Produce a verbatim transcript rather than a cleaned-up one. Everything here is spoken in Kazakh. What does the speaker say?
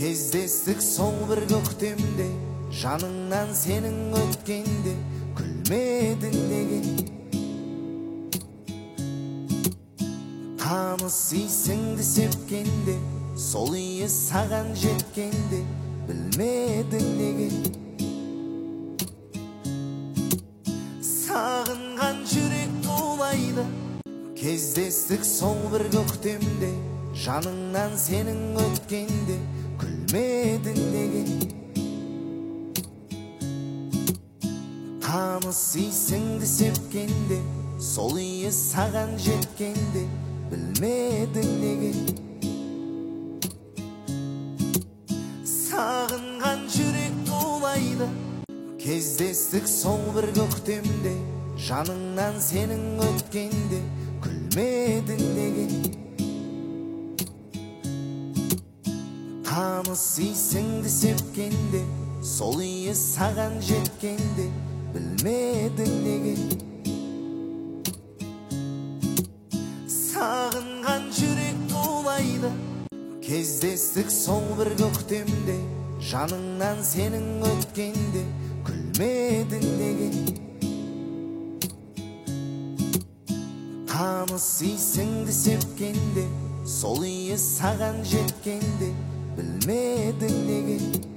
Кездестік сол бір көктемде, жаныңнан сенің өткенде күлмедің неге? Таныс исіңді сепкенде, сол иі саған жеткенде білмедің неге? Сағынған жүрек тулайды, кездестік сол бір көктемде, жаныңнан сенің өткенде күлмедің неге? Таныс исіңді сепкенде, сол иі саған жеткенде білмедің неге? Сағынған жүрек тулайды, кездестік сол бір көктемде, жаныңнан сенің өткенде күлмедің неге? Таныс исіңді сепкенде, сол иі саған жеткенде білмедің неге? Сағынған жүрек тулайды, кездестік сол бір көктемде, жаныңнан сенің өткенде күлмедің неге? Таныс исіңді сепкенде, сол иі саған жеткенде білмедің неге?